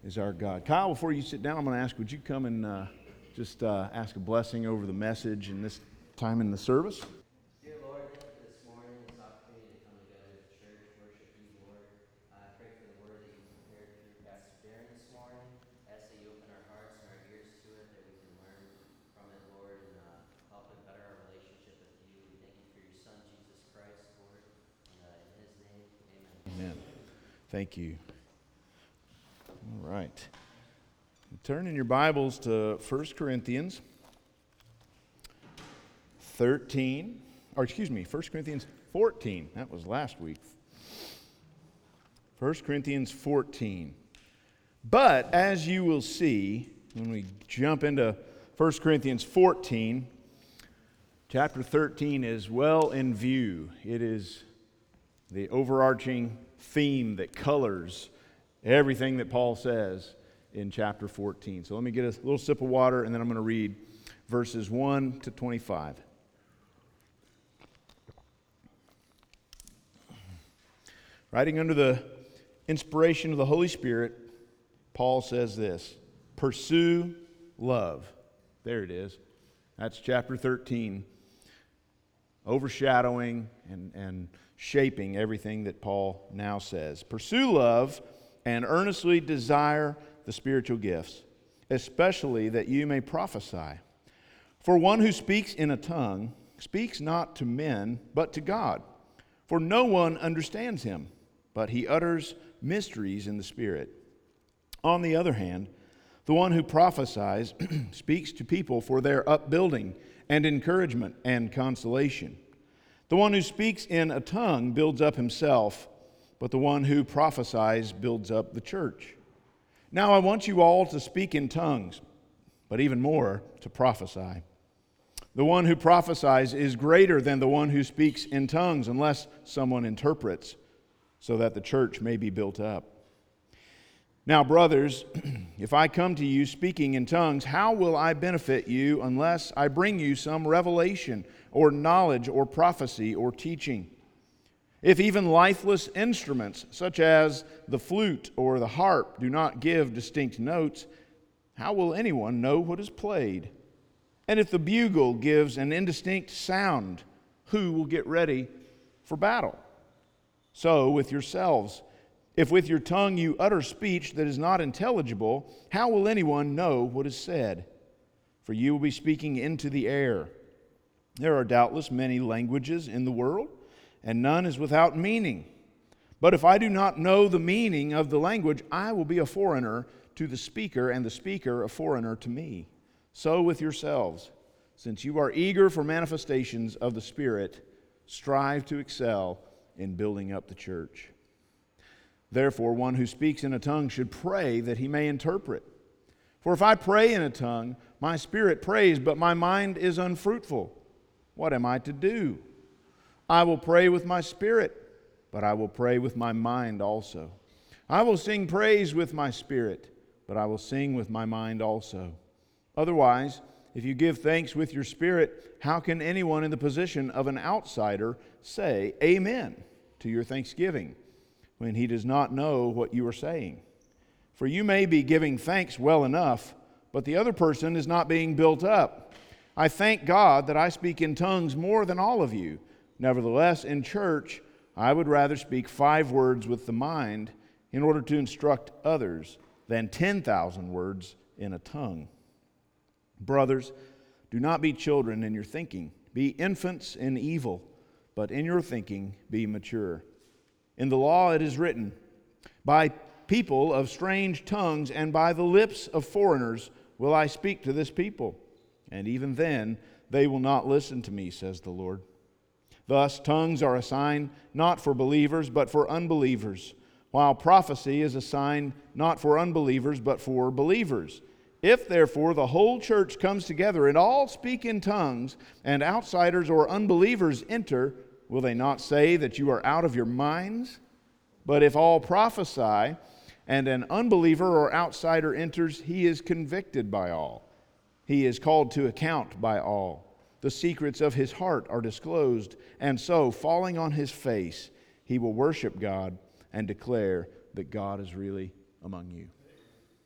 is our God. Kyle, before you sit down, I'm going to ask, would you come and just ask a blessing over the message and this time in the service? Dear Lord, thank you for this morning, this opportunity to come together as a church, worship you, Lord. I pray for the word that you prepared through Pastor Darren this morning. I ask that you open our hearts and our ears to it, that we can learn from it, Lord, and help it better our relationship with you. We thank you for your Son, Jesus Christ, Lord. And in his name, amen. Amen. Thank you. All right. Turn in your Bibles to 1 Corinthians 13, or excuse me, 1 Corinthians 14. That was last week. 1 Corinthians 14. But as you will see, when we jump into 1 Corinthians 14, chapter 13 is well in view. It is the overarching theme that colors everything that Paul says in chapter 14. So let me get a little sip of water, and then I'm going to read verses 1 to 25. Writing under the inspiration of the Holy Spirit, Paul says this: pursue love. There it is. That's chapter 13, overshadowing and shaping everything that Paul now says. Pursue love and earnestly desire the spiritual gifts, especially that you may prophesy. For one who speaks in a tongue speaks not to men, but to God. For no one understands him, but he utters mysteries in the Spirit. On the other hand, the one who prophesies speaks to people for their upbuilding and encouragement and consolation. The one who speaks in a tongue builds up himself, but the one who prophesies builds up the church. Now I want you all to speak in tongues, but even more to prophesy. The one who prophesies is greater than the one who speaks in tongues, unless someone interprets, so that the church may be built up. Now, brothers, if I come to you speaking in tongues, how will I benefit you unless I bring you some revelation or knowledge or prophecy or teaching? If even lifeless instruments, such as the flute or the harp, do not give distinct notes, how will anyone know what is played? And if the bugle gives an indistinct sound, who will get ready for battle? So with yourselves, if with your tongue you utter speech that is not intelligible, how will anyone know what is said? For you will be speaking into the air. There are doubtless many languages in the world, and none is without meaning. But if I do not know the meaning of the language, I will be a foreigner to the speaker, and the speaker a foreigner to me. So with yourselves, since you are eager for manifestations of the Spirit, strive to excel in building up the church. Therefore, one who speaks in a tongue should pray that he may interpret. For if I pray in a tongue, my spirit prays, but my mind is unfruitful. What am I to do? I will pray with my spirit, but I will pray with my mind also. I will sing praise with my spirit, but I will sing with my mind also. Otherwise, if you give thanks with your spirit, how can anyone in the position of an outsider say amen to your thanksgiving when he does not know what you are saying? For you may be giving thanks well enough, but the other person is not being built up. I thank God that I speak in tongues more than all of you. Nevertheless, in church, I would rather speak 5 words with the mind in order to instruct others than 10,000 words in a tongue. Brothers, do not be children in your thinking. Be infants in evil, but in your thinking be mature. In the law it is written, by people of strange tongues and by the lips of foreigners will I speak to this people. And even then they will not listen to me, says the Lord. Thus, tongues are a sign not for believers, but for unbelievers, while prophecy is a sign not for unbelievers, but for believers. If, therefore, the whole church comes together and all speak in tongues, and outsiders or unbelievers enter, will they not say that you are out of your minds? But if all prophesy, and an unbeliever or outsider enters, he is convicted by all. He is called to account by all. The secrets of his heart are disclosed, and so, falling on his face, he will worship God and declare that God is really among you.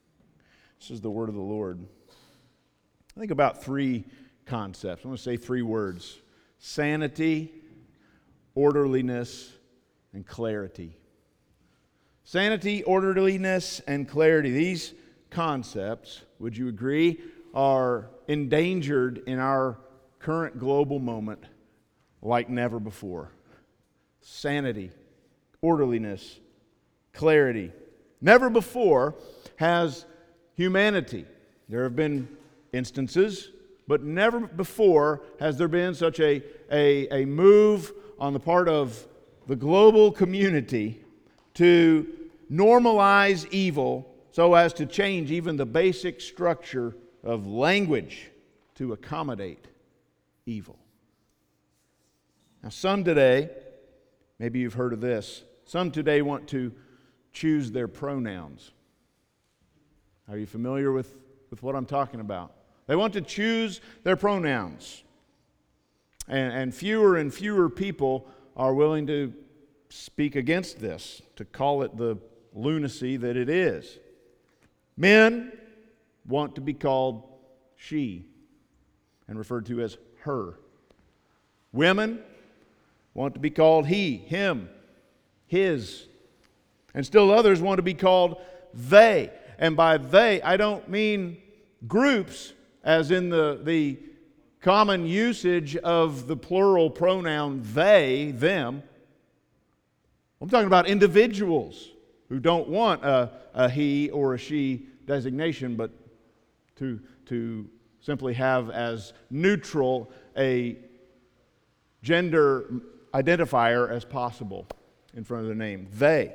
This is the word of the Lord. I think about three concepts. I'm going to say three words: sanity, orderliness, and clarity. Sanity, orderliness, and clarity. These concepts, would you agree, are endangered in our current global moment like never before. Sanity, orderliness, clarity. Never before has humanity, there have been instances, but never before has there been such a move on the part of the global community to normalize evil so as to change even the basic structure of language to accommodate evil. Now, some today, maybe you've heard of this, some today want to choose their pronouns. Are you familiar with what I'm talking about? They want to choose their pronouns. And fewer people are willing to speak against this, to call it the lunacy that it is. Men want to be called she and referred to as her. Women want to be called he, him, his. And still others want to be called they. And by they, I don't mean groups as in the common usage of the plural pronoun they, them. I'm talking about individuals who don't want a he or a she designation, but to simply have as neutral a gender identifier as possible in front of their name. They.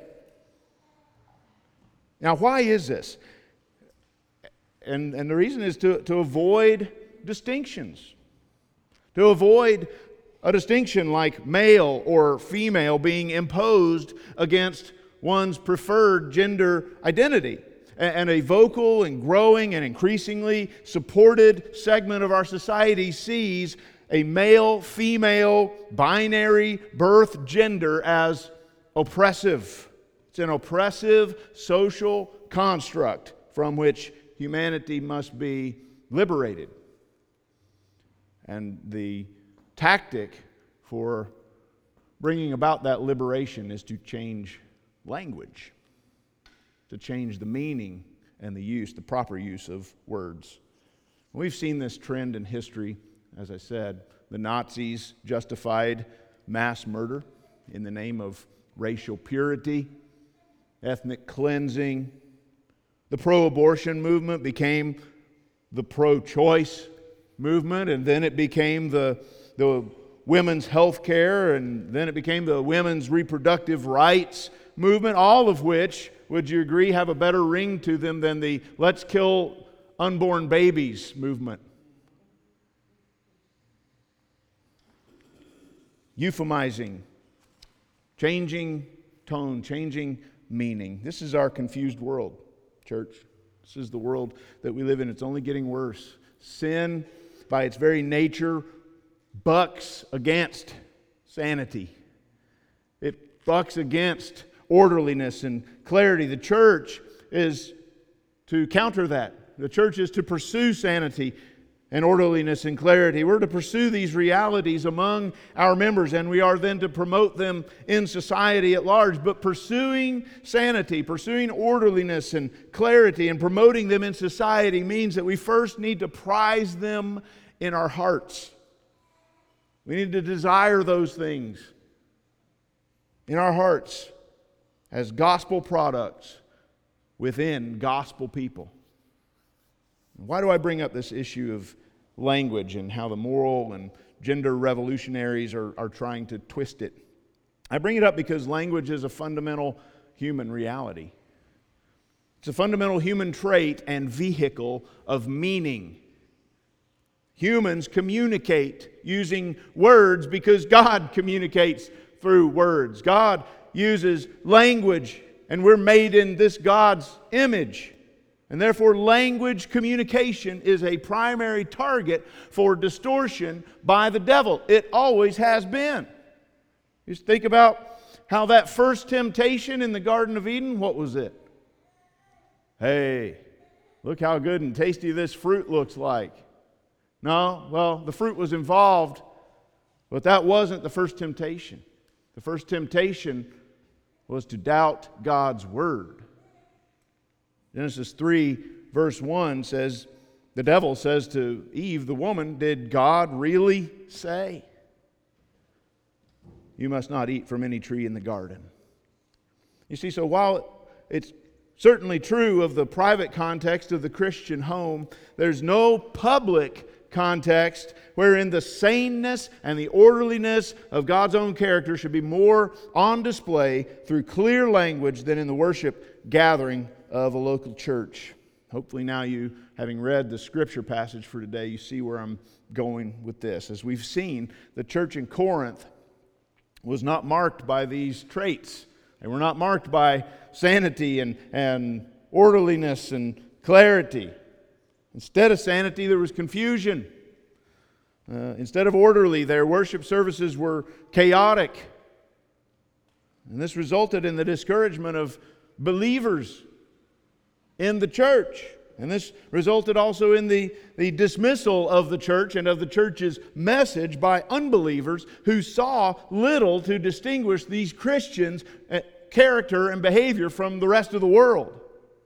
Now, why is this? And the reason is to avoid distinctions. To avoid a distinction like male or female being imposed against one's preferred gender identity. And a vocal and growing and increasingly supported segment of our society sees a male, female, binary birth gender as oppressive. It's an oppressive social construct from which humanity must be liberated. And the tactic for bringing about that liberation is to change language, to change the meaning and the proper use of words. We've seen this trend in history. As I said, the Nazis justified mass murder in the name of racial purity, ethnic cleansing. The pro-abortion movement became the pro-choice movement, and then it became the women's health care, and then it became the women's reproductive rights movement, all of which, would you agree, have a better ring to them than the let's kill unborn babies movement. Euphemizing, changing tone, changing meaning. This is our confused world, church. This is the world that we live in. It's only getting worse. Sin, by its very nature, bucks against sanity. It bucks against orderliness and clarity. The church is to counter that. The church is to pursue sanity and orderliness and clarity. We're to pursue these realities among our members, and we are then to promote them in society at large. But pursuing sanity, pursuing orderliness and clarity, and promoting them in society means that we first need to prize them in our hearts. We need to desire those things in our hearts as gospel products within gospel people. Why do I bring up this issue of language and how the moral and gender revolutionaries are trying to twist it? I bring it up because language is a fundamental human reality. It's a fundamental human trait and vehicle of meaning. Humans communicate using words because God communicates through words. God uses language, and we're made in this God's image. And therefore, language communication is a primary target for distortion by the devil. It always has been. Just think about how that first temptation in the Garden of Eden, what was it? Hey, look how good and tasty this fruit looks like. No, well, the fruit was involved, but that wasn't the first temptation. The first temptation was to doubt God's word. Genesis 3, verse 1 says, the devil says to Eve, the woman, did God really say, you must not eat from any tree in the garden? You see, so while it's certainly true of the private context of the Christian home, there's no public context wherein the saneness and the orderliness of God's own character should be more on display through clear language than in the worship gathering of a local church. Hopefully now you, having read the scripture passage for today, you see where I'm going with this. As we've seen, the church in Corinth was not marked by these traits. They were not marked by sanity and orderliness and clarity. Instead of sanity, there was confusion. Instead of orderly, their worship services were chaotic. And this resulted in the discouragement of believers in the church. And this resulted also in the dismissal of the church and of the church's message by unbelievers who saw little to distinguish these Christians' character and behavior from the rest of the world.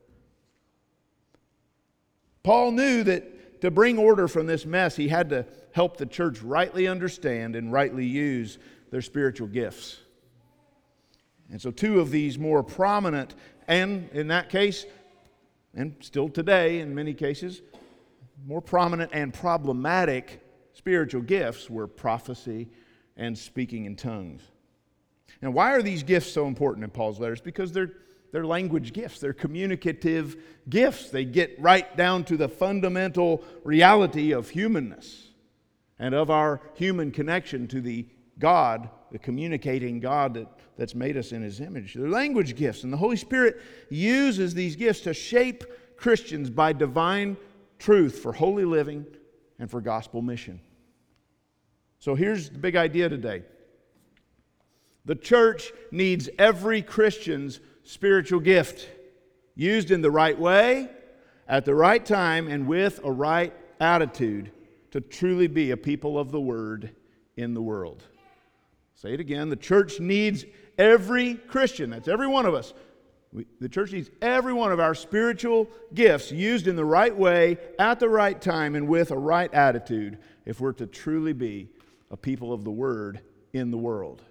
Paul knew that to bring order from this mess, he had to help the church rightly understand and rightly use their spiritual gifts. And so two of these more prominent, and in that case, and still today in many cases, more prominent and problematic spiritual gifts were prophecy and speaking in tongues. Now, why are these gifts so important in Paul's letters? Because they're language gifts. They're communicative gifts. They get right down to the fundamental reality of humanness and of our human connection to the God, the communicating God that's made us in His image. They're language gifts, and the Holy Spirit uses these gifts to shape Christians by divine truth for holy living and for gospel mission. So here's the big idea today. The church needs every Christian's spiritual gift, used in the right way, at the right time, and with a right attitude to truly be a people of the Word in the world. Say it again. The church needs every Christian, that's every one of us. The church needs every one of our spiritual gifts used in the right way, at the right time, and with a right attitude if we're to truly be a people of the Word in the world.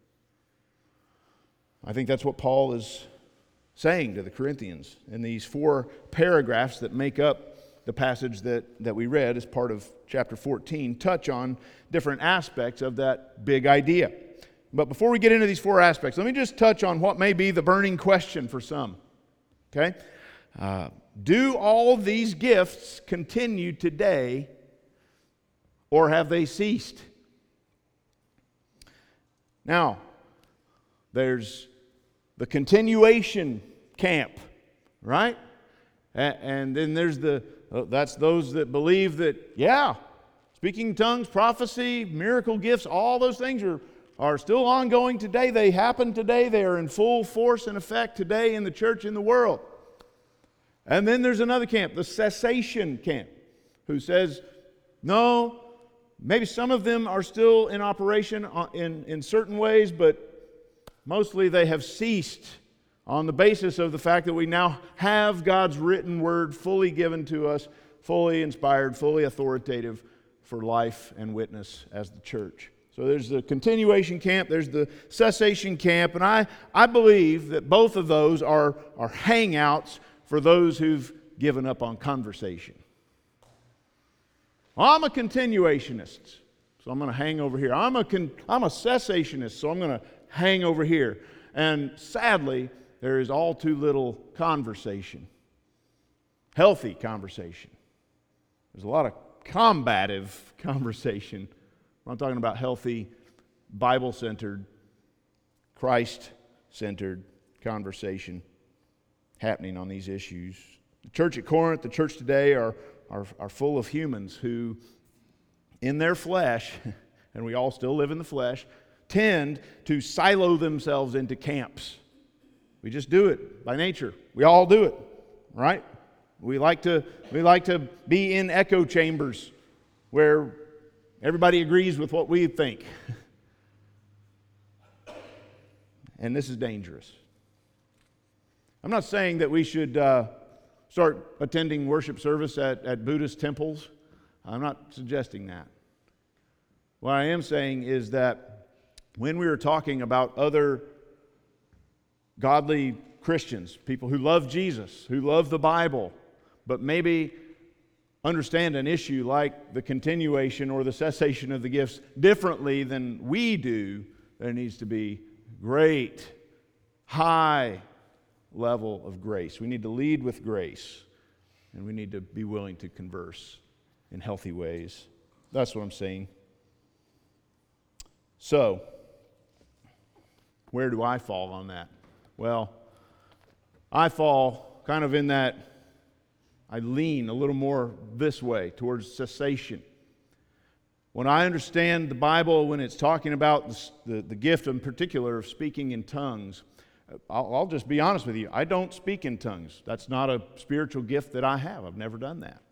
I think that's what Paul is saying to the Corinthians in these 4 paragraphs that make up the passage that we read as part of chapter 14, touch on different aspects of that big idea. But before we get into these 4 aspects, let me just touch on what may be the burning question for some. Okay? Do all these gifts continue today, or have they ceased? Now, there's the continuation camp, right? And then there's that's those that believe that, yeah, speaking in tongues, prophecy, miracle gifts, all those things are still ongoing today. They happen today. They are in full force and effect today in the church, in the world. And then there's another camp, the cessation camp, who says, no, maybe some of them are still in operation in certain ways, but mostly they have ceased on the basis of the fact that we now have God's written word fully given to us, fully inspired, fully authoritative for life and witness as the church. So there's the continuation camp, there's the cessation camp, and I believe that both of those are hangouts for those who've given up on conversation. Well, I'm a continuationist, so I'm going to hang over here. I'm a cessationist, so I'm going to hang over here. And sadly, there is all too little conversation, healthy conversation. There's a lot of combative conversation. I'm talking about healthy, Bible-centered, Christ-centered conversation happening on these issues. The church at Corinth, the church today are full of humans who, in their flesh, and we all still live in the flesh, tend to silo themselves into camps. We just do it by nature. We all do it, right? We like to be in echo chambers where everybody agrees with what we think. And this is dangerous. I'm not saying that we should start attending worship service at Buddhist temples. I'm not suggesting that. What I am saying is that when we are talking about other godly Christians, people who love Jesus, who love the Bible, but maybe understand an issue like the continuation or the cessation of the gifts differently than we do, there needs to be great, high level of grace. We need to lead with grace, and we need to be willing to converse in healthy ways. That's what I'm saying. So, where do I fall on that? Well, I fall kind of in that I lean a little more this way towards cessation. When I understand the Bible, when it's talking about the gift in particular of speaking in tongues, I'll just be honest with you. I don't speak in tongues. That's not a spiritual gift that I have. I've never done that.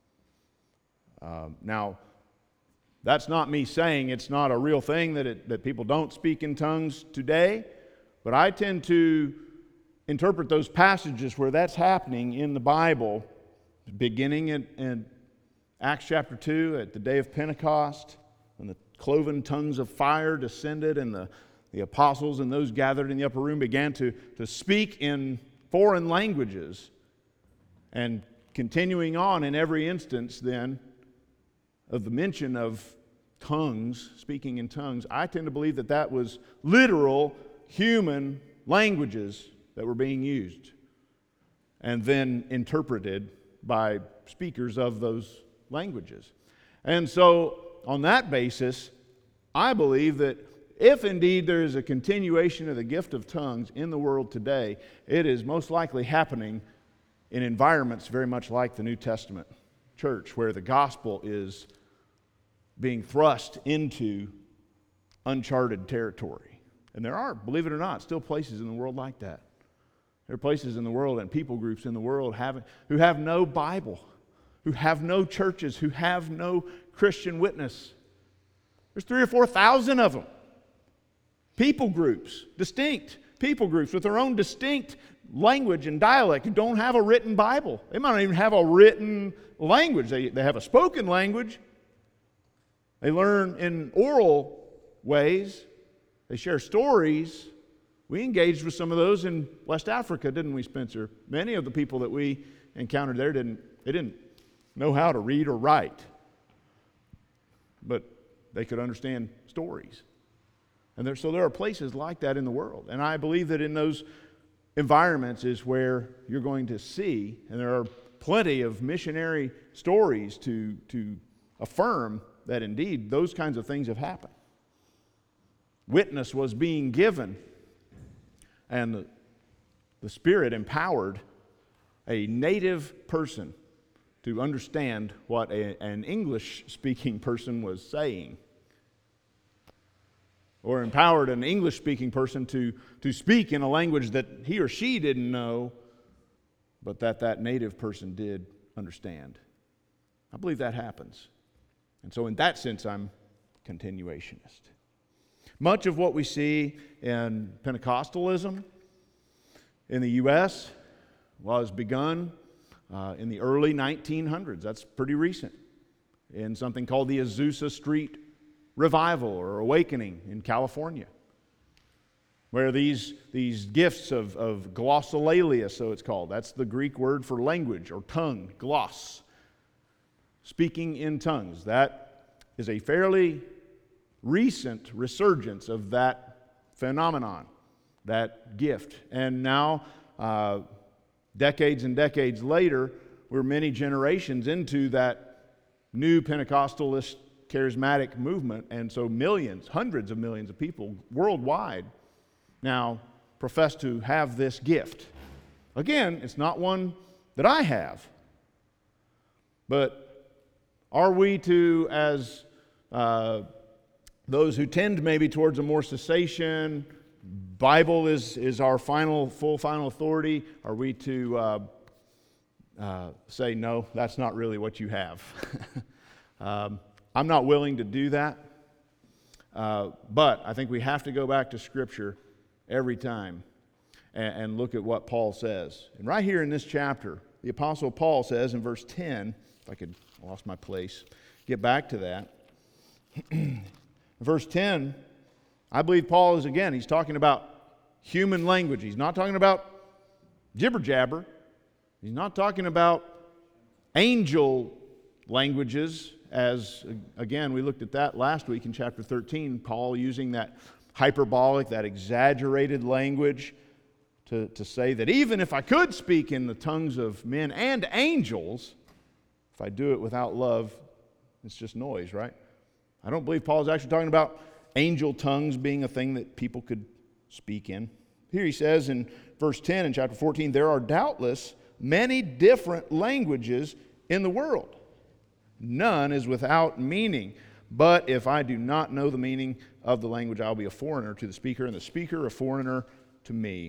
Now, that's not me saying it's not a real thing that people don't speak in tongues today, but I tend to interpret those passages where that's happening in the Bible, beginning in Acts chapter 2 at the day of Pentecost, when the cloven tongues of fire descended and the apostles and those gathered in the upper room began to speak in foreign languages, and continuing on in every instance then of the mention of tongues, speaking in tongues, I tend to believe that was literal human languages that were being used and then interpreted by speakers of those languages. And so on that basis, I believe that if indeed there is a continuation of the gift of tongues in the world today, it is most likely happening in environments very much like the New Testament church, where the gospel is being thrust into uncharted territory. And there are, believe it or not, still places in the world like that. There are places in the world and people groups in the world who have no Bible, who have no churches, who have no Christian witness. There's 3,000 or 4,000 of them. People groups, distinct people groups with their own distinct language and dialect who don't have a written Bible. They might not even have a written language. They have a spoken language. They learn in oral ways. They share stories. We engaged with some of those in West Africa, didn't we, Spencer? Many of the people that we encountered there didn't know how to read or write, but they could understand stories. And so there are places like that in the world. And I believe that in those environments is where you're going to see, and there are plenty of missionary stories to affirm that indeed those kinds of things have happened. Witness was being given, and the Spirit empowered a native person to understand what an English-speaking person was saying, or empowered an English-speaking person to speak in a language that he or she didn't know, but that native person did understand. I believe that happens. And so in that sense, I'm continuationist. Much of what we see in Pentecostalism in the U.S. was begun in the early 1900s. That's pretty recent. In something called the Azusa Street Revival or Awakening in California, where these gifts of glossolalia, so it's called. That's the Greek word for language or tongue, gloss. Speaking in tongues. That is a fairly recent resurgence of that phenomenon, that gift. And now, decades and decades later, we're many generations into that new Pentecostalist charismatic movement, and so millions, hundreds of millions of people worldwide now profess to have this gift. Again, it's not one that I have, but are we to, as those who tend maybe towards a more cessation, Bible is our final authority, are we to say, no, that's not really what you have. I'm not willing to do that. But I think we have to go back to Scripture every time and look at what Paul says. And right here in this chapter, the Apostle Paul says in verse 10, if I could, I lost my place, get back to that. Verse 10, I believe Paul is, again, he's talking about human language. He's not talking about jibber jabber. He's not talking about angel languages, as, again, we looked at that last week in chapter 13, Paul using that hyperbolic, that exaggerated language to say that even if I could speak in the tongues of men and angels, if I do it without love, it's just noise, right? I don't believe Paul is actually talking about angel tongues being a thing that people could speak in. Here he says in verse 10 in chapter 14, there are doubtless many different languages in the world. None is without meaning. But if I do not know the meaning of the language, I'll be a foreigner to the speaker, and the speaker a foreigner to me.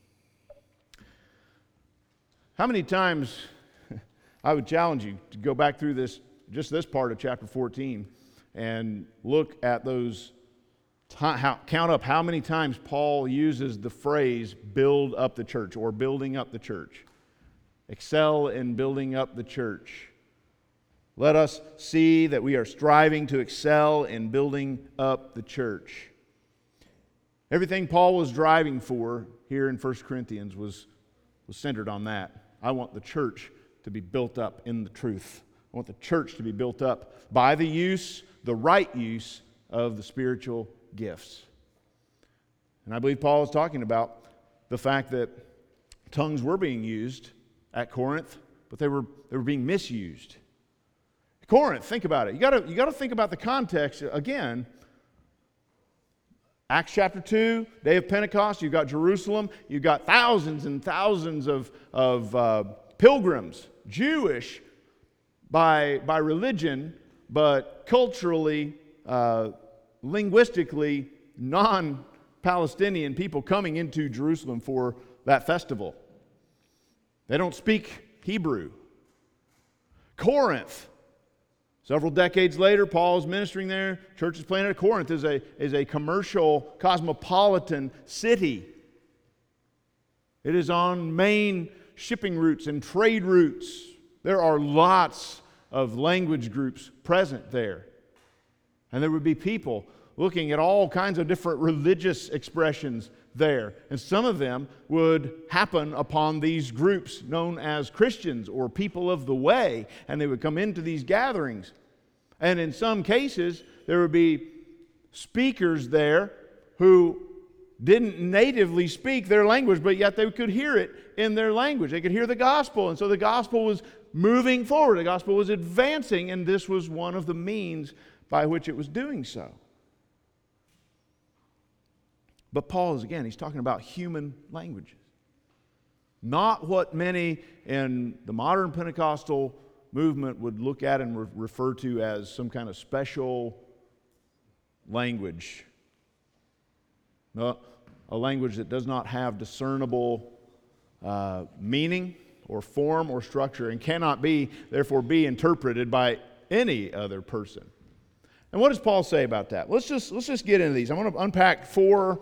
How many times, I would challenge you to go back through just this part of chapter 14 and look at those, count up how many times Paul uses the phrase build up the church or building up the church. Excel in building up the church. Let us see that we are striving to excel in building up the church. Everything Paul was driving for here in 1 Corinthians was centered on that. I want the church to be built up in the truth. I want the church to be built up by the right use of the spiritual gifts. And I believe Paul is talking about the fact that tongues were being used at Corinth, but they were being misused. Corinth, think about it. You got to think about the context again. Acts chapter 2, day of Pentecost, you've got Jerusalem, you've got thousands and thousands of pilgrims, Jewish by religion, but culturally, linguistically, non-Palestinian people coming into Jerusalem for that festival. They don't speak Hebrew. Corinth. Several decades later, Paul is ministering there. Church is planted at Corinth is a commercial, cosmopolitan city. It is on main shipping routes and trade routes. There are lots of language groups present there. And there would be people looking at all kinds of different religious expressions there. And some of them would happen upon these groups known as Christians or people of the way, and they would come into these gatherings. And in some cases, there would be speakers there who didn't natively speak their language, but yet they could hear it in their language. They could hear the gospel, and so the gospel was moving forward. The gospel was advancing, and this was one of the means by which it was doing so. But Paul is, again, he's talking about human languages. Not what many in the modern Pentecostal movement would look at and refer to as some kind of special language. No, a language that does not have discernible meaning or form or structure and cannot therefore be interpreted by any other person. And what does Paul say about that? Let's just get into these. I'm going to unpack 4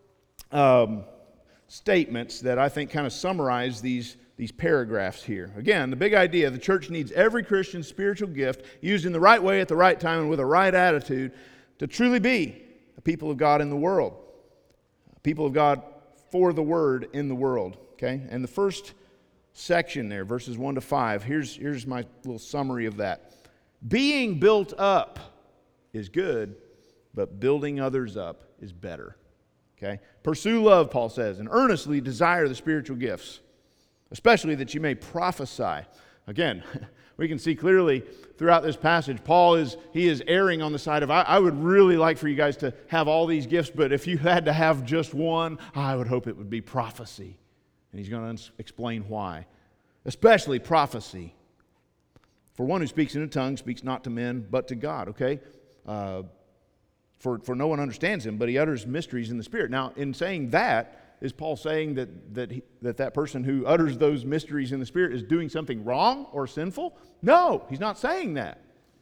statements that I think kind of summarize these paragraphs here. Again, the big idea, the church needs every Christian spiritual gift used in the right way at the right time and with a right attitude to truly be a people of God in the world. A people of God for the Word in the world. Okay? And the first section there, verses 1 to 5, here's my little summary of that. Being built up is good, but building others up is better. Okay? Pursue love, Paul says, and earnestly desire the spiritual gifts, especially that you may prophesy. Again, we can see clearly throughout this passage, Paul is erring on the side of, I would really like for you guys to have all these gifts, but if you had to have just one, I would hope it would be prophecy. And he's going to explain why. Especially prophecy. For one who speaks in a tongue speaks not to men, but to God, okay? For no one understands him, but he utters mysteries in the Spirit. Now, in saying that, Is Paul saying that person who utters those mysteries in the Spirit is doing something wrong or sinful? No, he's not saying that.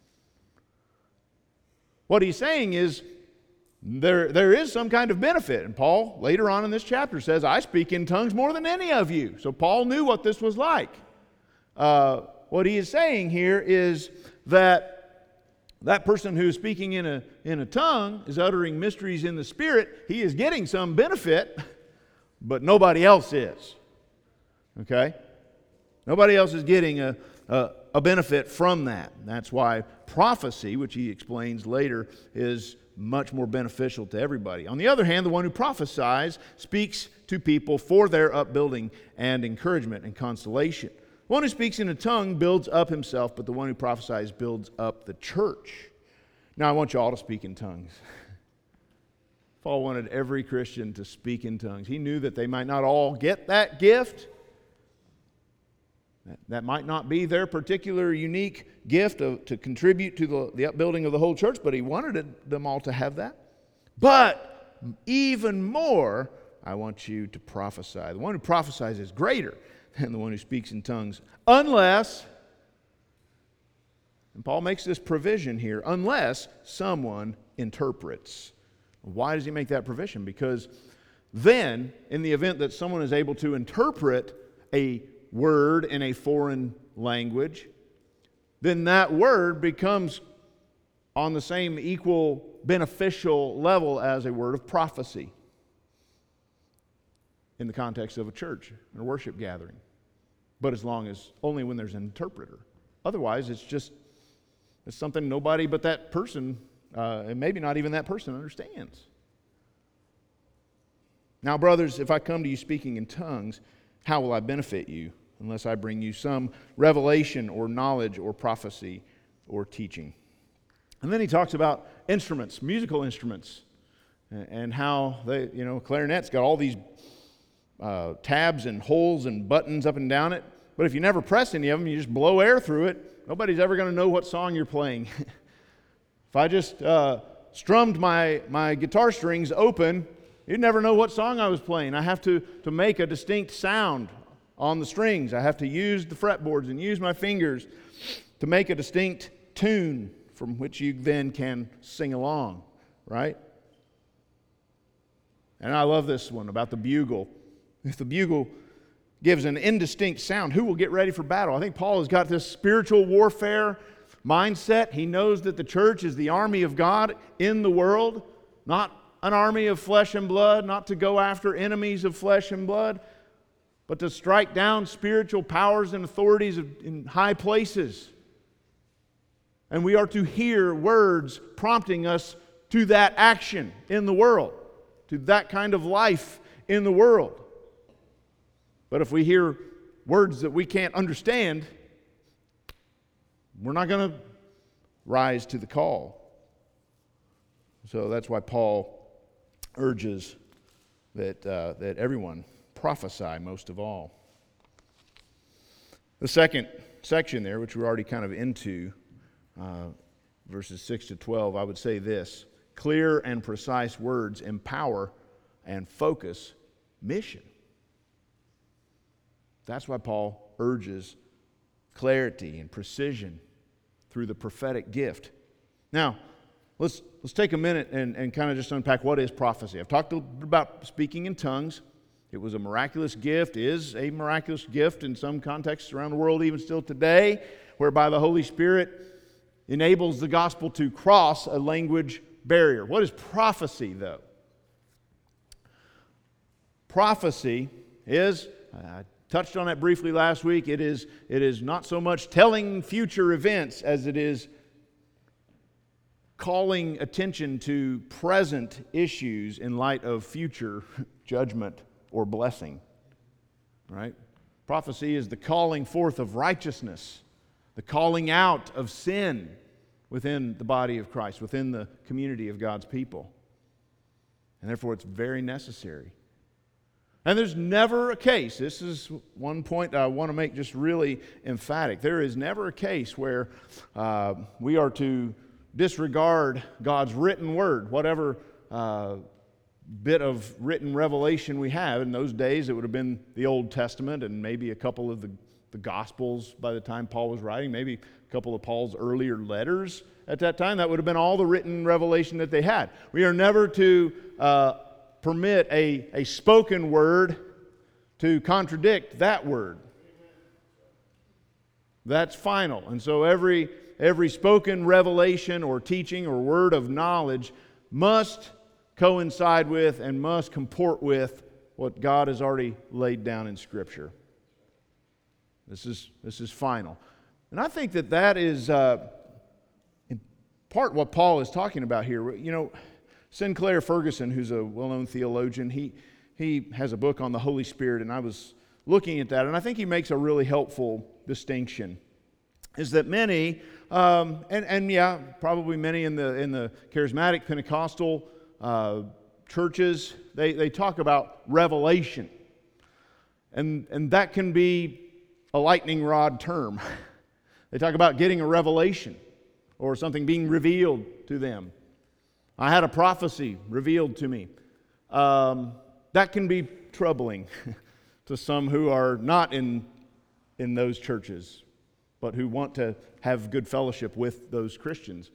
What he's saying is there is some kind of benefit. And Paul, later on in this chapter, says, I speak in tongues more than any of you. So Paul knew what this was like. What he is saying here is that person who is speaking in a tongue is uttering mysteries in the Spirit. He is getting some benefit, but nobody else is. Okay? Nobody else is getting a benefit from that. That's why prophecy, which he explains later, is much more beneficial to everybody. On the other hand, the one who prophesies speaks to people for their upbuilding and encouragement and consolation. The one who speaks in a tongue builds up himself, but the one who prophesies builds up the church. Now, I want you all to speak in tongues. Paul wanted every Christian to speak in tongues. He knew that they might not all get that gift. That might not be their particular unique gift to contribute to the upbuilding of the whole church, but he wanted them all to have that. But even more, I want you to prophesy. The one who prophesies is greater than the one who speaks in tongues, unless, and Paul makes this provision here, unless someone interprets. Why does he make that provision? Because then, in the event that someone is able to interpret a word in a foreign language, then that word becomes on the same equal beneficial level as a word of prophecy in the context of a church and a worship gathering. But only when there's an interpreter. Otherwise, it's something nobody but that person, and maybe not even that person, understands. Now, brothers, if I come to you speaking in tongues, how will I benefit you unless I bring you some revelation or knowledge or prophecy or teaching? And then he talks about instruments, musical instruments, and how they, clarinet's got all these tabs and holes and buttons up and down it. But if you never press any of them, you just blow air through it, nobody's ever going to know what song you're playing. If I just strummed my guitar strings open, you'd never know what song I was playing. I have to make a distinct sound on the strings. I have to use the fretboards and use my fingers to make a distinct tune from which you then can sing along, right? And I love this one about the bugle. If the bugle gives an indistinct sound, who will get ready for battle? I think Paul has got this spiritual warfare mindset. He knows that the church is the army of God in the world, not an army of flesh and blood, not to go after enemies of flesh and blood, but to strike down spiritual powers and authorities in high places. And we are to hear words prompting us to that action in the world, to that kind of life in the world. But if we hear words that we can't understand, we're not going to rise to the call. So that's why Paul urges that everyone prophesy most of all. The second section there, which we're already kind of into, verses 6 to 12, I would say this: clear and precise words empower and focus mission. That's why Paul urges clarity and precision through the prophetic gift. Now, let's take a minute and kind of just unpack what is prophecy. I've talked about speaking in tongues. It was a miraculous gift, is a miraculous gift in some contexts around the world even still today, whereby the Holy Spirit enables the gospel to cross a language barrier. What is prophecy, though? Prophecy is, I touched on that briefly last week, it is not so much telling future events as it is calling attention to present issues in light of future judgment or blessing. Right? Prophecy is the calling forth of righteousness, the calling out of sin within the body of Christ, within the community of God's people. And therefore it's very necessary. And there's never a case, this is one point I want to make just really emphatic, there is never a case where we are to disregard God's written word, whatever bit of written revelation we have. In those days, it would have been the Old Testament and maybe a couple of the Gospels by the time Paul was writing, maybe a couple of Paul's earlier letters at that time. That would have been all the written revelation that they had. We are never to permit a spoken word to contradict that word. That's final. And so every spoken revelation or teaching or word of knowledge must coincide with and must comport with what God has already laid down in Scripture. This is final. And I think that is in part what Paul is talking about here. You know, Sinclair Ferguson, who's a well-known theologian, he has a book on the Holy Spirit, and I was looking at that, and I think he makes a really helpful distinction. Is that many, probably many in the charismatic Pentecostal churches, they talk about revelation, and that can be a lightning rod term. They talk about getting a revelation or something being revealed to them. I had a prophecy revealed to me. That can be troubling to some who are not in those churches, but who want to have good fellowship with those Christians.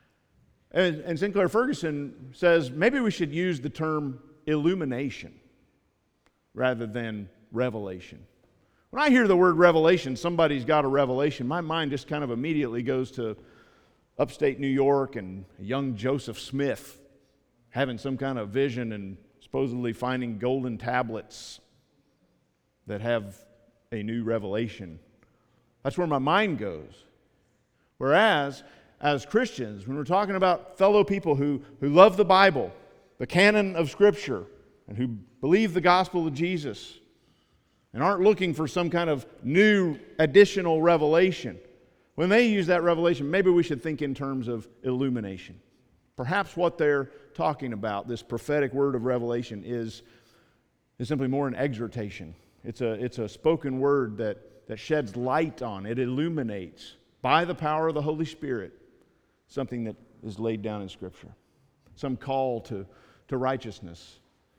And Sinclair Ferguson says maybe we should use the term illumination rather than revelation. When I hear the word revelation, somebody's got a revelation, my mind just kind of immediately goes to upstate New York and young Joseph Smith having some kind of vision and supposedly finding golden tablets that have a new revelation. That's where my mind goes. Whereas, as Christians, when we're talking about fellow people who love the Bible, the canon of Scripture, and who believe the gospel of Jesus, and aren't looking for some kind of new additional revelation, when they use that revelation, maybe we should think in terms of illumination. Perhaps what they're talking about, this prophetic word of revelation, is simply more an exhortation. It's a spoken word that sheds light on, it illuminates by the power of the Holy Spirit something that is laid down in Scripture. Some call to righteousness.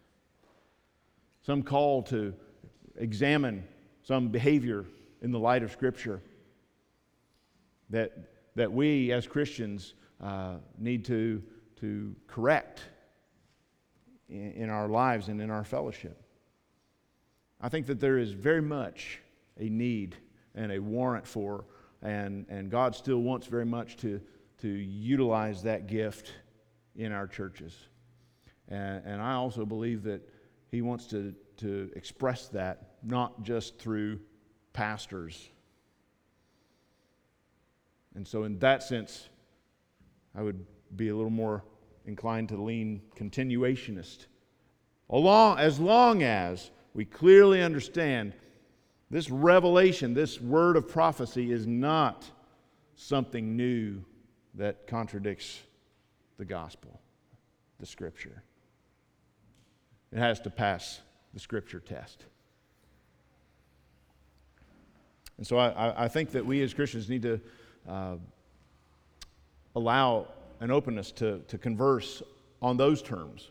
Some call to examine some behavior in the light of Scripture that we as Christians need to correct in our lives and in our fellowship. I think that there is very much a need and a warrant for, and God still wants very much to utilize that gift in our churches. And I also believe that He wants to express that not just through pastors. And so in that sense, I would be a little more inclined to lean continuationist. As long as we clearly understand this revelation, this word of prophecy is not something new that contradicts the gospel, the Scripture. It has to pass the Scripture test. And so I think that we as Christians need to allow an openness to converse on those terms.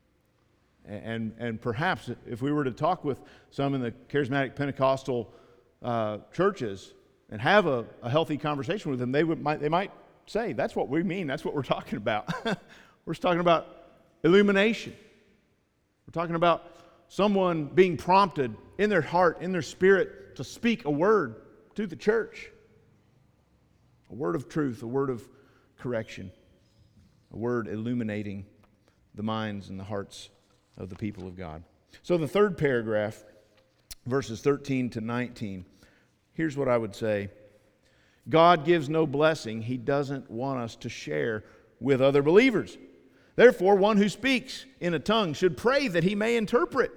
And perhaps if we were to talk with some in the charismatic Pentecostal churches and have a healthy conversation with them, they might say, that's what we mean, that's what we're talking about. We're just talking about illumination. We're talking about someone being prompted in their heart, in their spirit, to speak a word to the church. A word of truth, a word of correction, a word illuminating the minds and the hearts of the people of God. So the third paragraph, verses 13 to 19, here's what I would say. God gives no blessing He doesn't want us to share with other believers. Therefore, one who speaks in a tongue should pray that he may interpret.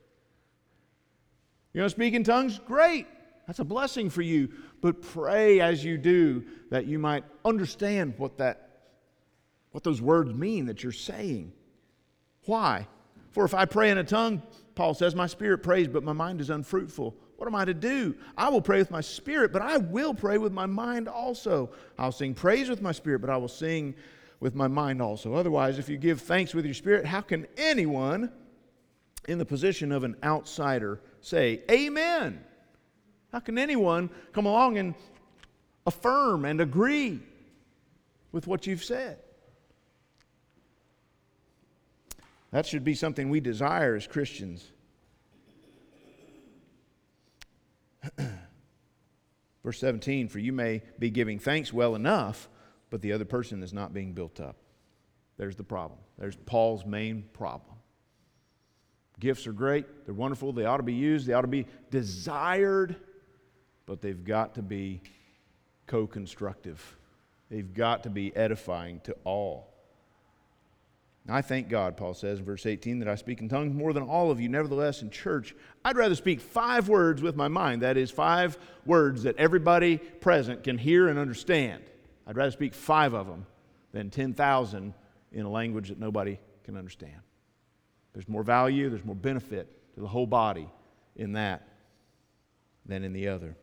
You know, speak in tongues? Great. That's a blessing for you. But pray as you do that you might understand what those words mean that you're saying. Why? For if I pray in a tongue, Paul says, my spirit prays, but my mind is unfruitful. What am I to do? I will pray with my spirit, but I will pray with my mind also. I'll sing praise with my spirit, but I will sing with my mind also. Otherwise, if you give thanks with your spirit, how can anyone in the position of an outsider say, Amen? How can anyone come along and affirm and agree with what you've said? That should be something we desire as Christians. Verse 17, for you may be giving thanks well enough, but the other person is not being built up. There's the problem. There's Paul's main problem. Gifts are great. They're wonderful. They ought to be used. They ought to be desired, but they've got to be co-constructive. They've got to be edifying to all. I thank God, Paul says in verse 18, that I speak in tongues more than all of you. Nevertheless, in church, I'd rather speak 5 words with my mind. That is, 5 words that everybody present can hear and understand. I'd rather speak 5 of them than 10,000 in a language that nobody can understand. There's more value, there's more benefit to the whole body in that than in the other.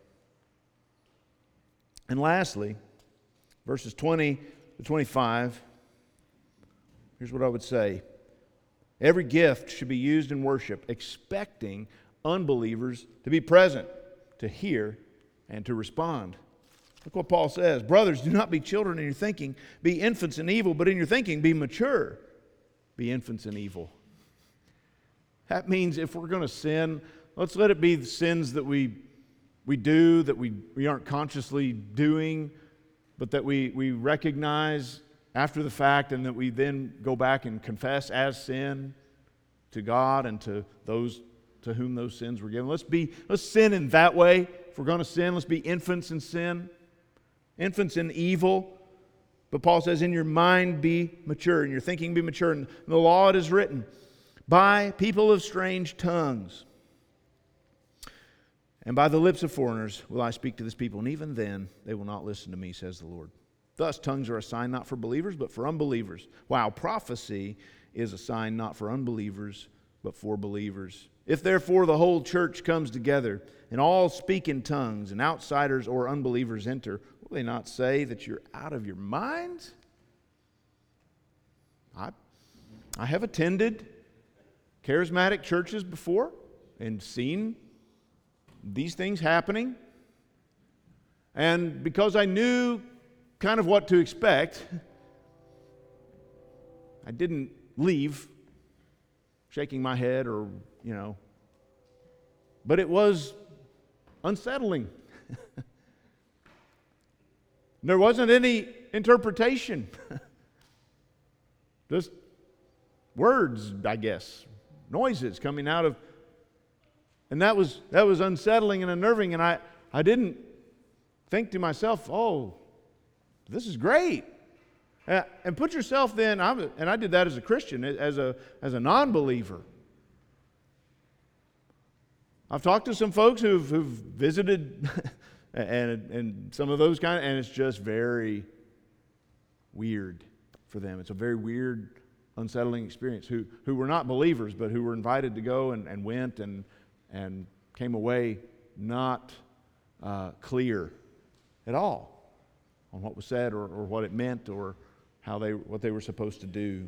And lastly, verses 20 to 25, here's what I would say. Every gift should be used in worship, expecting unbelievers to be present, to hear, and to respond. Look what Paul says. Brothers, do not be children in your thinking. Be infants in evil, but in your thinking be mature. Be infants in evil. That means if we're going to sin, let's let it be the sins that we do, that we aren't consciously doing, but that we recognize after the fact, and that we then go back and confess as sin to God and to those to whom those sins were given. Let's sin in that way. If we're going to sin, let's be infants in sin, infants in evil. But Paul says, in your mind be mature, in your thinking be mature. And in the law it is written, by people of strange tongues and by the lips of foreigners will I speak to this people, and even then they will not listen to me, says the Lord. Thus, tongues are a sign not for believers, but for unbelievers, while prophecy is a sign not for unbelievers, but for believers. If therefore the whole church comes together, and all speak in tongues, and outsiders or unbelievers enter, will they not say that you're out of your minds? I have attended charismatic churches before and seen these things happening. And because I knew kind of what to expect, I didn't leave shaking my head or, but it was unsettling. There wasn't any interpretation. Just words, I guess, noises coming out of, and that was unsettling and unnerving, and I didn't think to myself, oh, this is great. And put yourself then, and I did that as a Christian, as a non-believer. I've talked to some folks who've visited and some of those and it's just very weird for them. It's a very weird, unsettling experience. Who were not believers, but who were invited to go and went and came away not clear at all on what was said or what it meant or what they were supposed to do.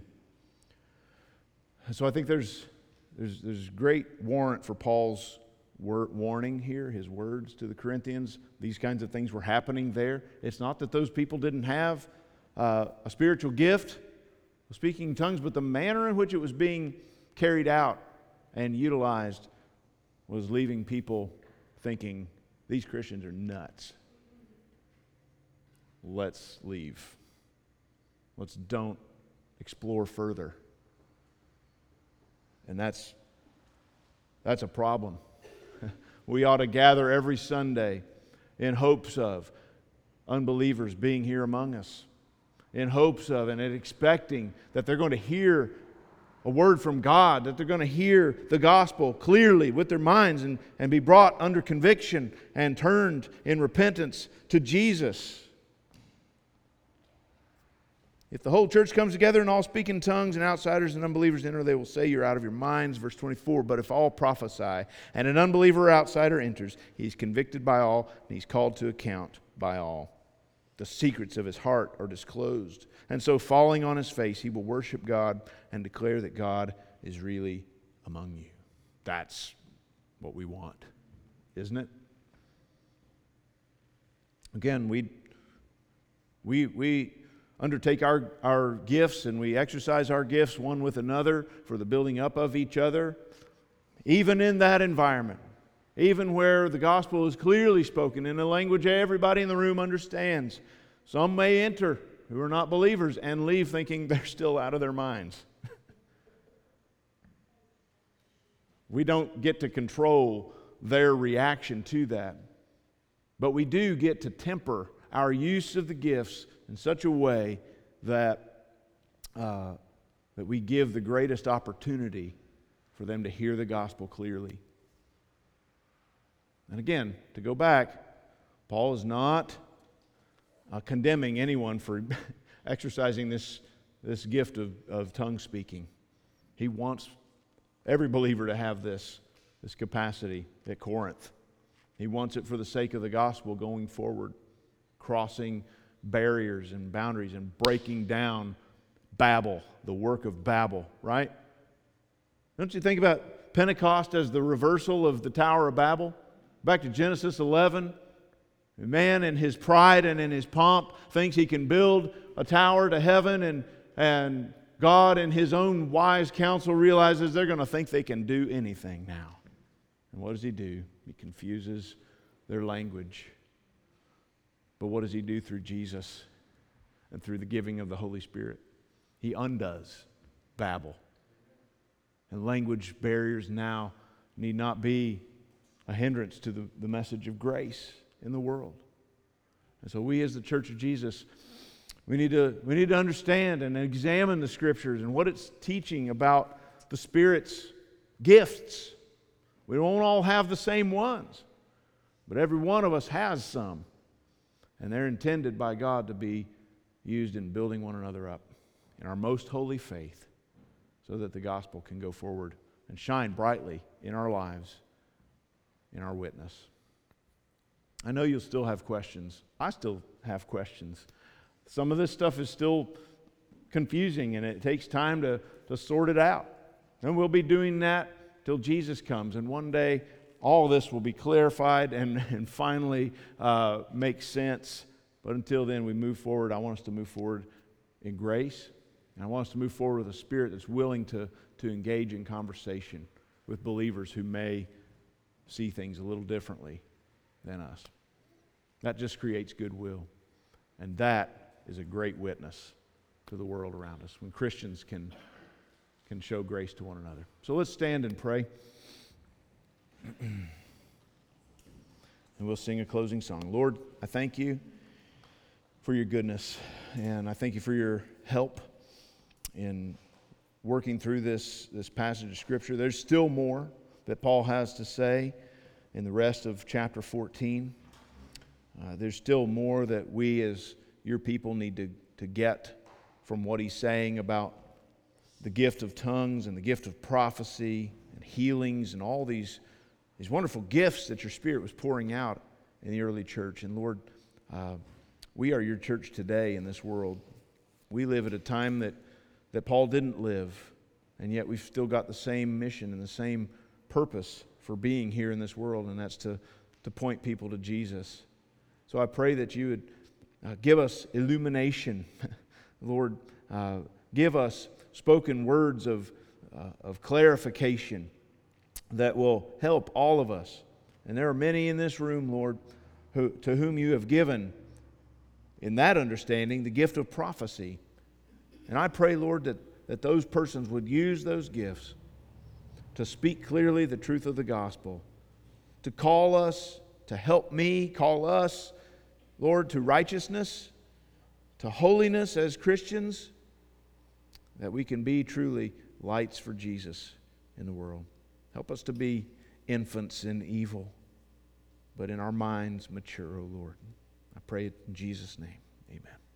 So I think there's great warrant for Paul's warning here, his words to the Corinthians. These kinds of things were happening there. It's not that those people didn't have a spiritual gift of speaking in tongues, but the manner in which it was being carried out and utilized was leaving people thinking, these Christians are nuts. Let's leave. Let's don't explore further. And that's a problem. We ought to gather every Sunday in hopes of unbelievers being here among us, in hopes of and expecting that they're going to hear a word from God, that they're going to hear the gospel clearly with their minds and be brought under conviction and turned in repentance to Jesus. If the whole church comes together and all speak in tongues and outsiders and unbelievers enter, they will say you're out of your minds. Verse 24, but if all prophesy and an unbeliever or outsider enters, he's convicted by all and he's called to account by all. The secrets of his heart are disclosed. And so, falling on his face, he will worship God and declare that God is really among you. That's what we want, isn't it? Again, we undertake our gifts and we exercise our gifts one with another for the building up of each other. Even in that environment, even where the gospel is clearly spoken in a language everybody in the room understands, some may enter who are not believers and leave thinking they're still out of their minds. We don't get to control their reaction to that. But we do get to temper our use of the gifts in such a way that we give the greatest opportunity for them to hear the gospel clearly. And again, to go back, Paul is not condemning anyone for exercising this gift of tongue speaking. He wants every believer to have this capacity at Corinth. He wants it for the sake of the gospel going forward, crossing barriers and boundaries and breaking down Babel, the work of Babel, right? Don't you think about Pentecost as the reversal of the Tower of Babel? Back to Genesis 11, man in his pride and in his pomp thinks he can build a tower to heaven, and God in his own wise counsel realizes they're going to think they can do anything now. And what does he do? He confuses their language. But what does he do through Jesus and through the giving of the Holy Spirit? He undoes Babel. And language barriers now need not be a hindrance to the message of grace in the world. And so we as the Church of Jesus, we need to understand and examine the Scriptures and what it's teaching about the Spirit's gifts. We won't all have the same ones, but every one of us has some. And they're intended by God to be used in building one another up in our most holy faith so that the gospel can go forward and shine brightly in our lives, in our witness. I know you'll still have questions. I still have questions. Some of this stuff is still confusing and it takes time to sort it out. And we'll be doing that till Jesus comes. And one day, all this will be clarified and finally make sense. But until then, we move forward. I want us to move forward in grace. And I want us to move forward with a spirit that's willing to engage in conversation with believers who may see things a little differently than us. That just creates goodwill. And that is a great witness to the world around us when Christians can show grace to one another. So let's stand and pray. And we'll sing a closing song. Lord, I thank you for your goodness, and I thank you for your help in working through this passage of Scripture. There's still more that Paul has to say in the rest of chapter 14. There's still more that we as your people need to get from what he's saying about the gift of tongues and the gift of prophecy and healings and all these wonderful gifts that your Spirit was pouring out in the early church. And Lord, we are your church today in this world. We live at a time that Paul didn't live, and yet we've still got the same mission and the same purpose for being here in this world, and that's to point people to Jesus. So I pray that you would give us illumination. Lord, give us spoken words of clarification that will help all of us. And there are many in this room, Lord, to whom you have given, in that understanding, the gift of prophecy. And I pray, Lord, that those persons would use those gifts to speak clearly the truth of the gospel, to call us, to help me, call us, Lord, to righteousness, to holiness as Christians, that we can be truly lights for Jesus in the world. Help us to be infants in evil, but in our minds mature, O Lord. I pray it in Jesus' name. Amen.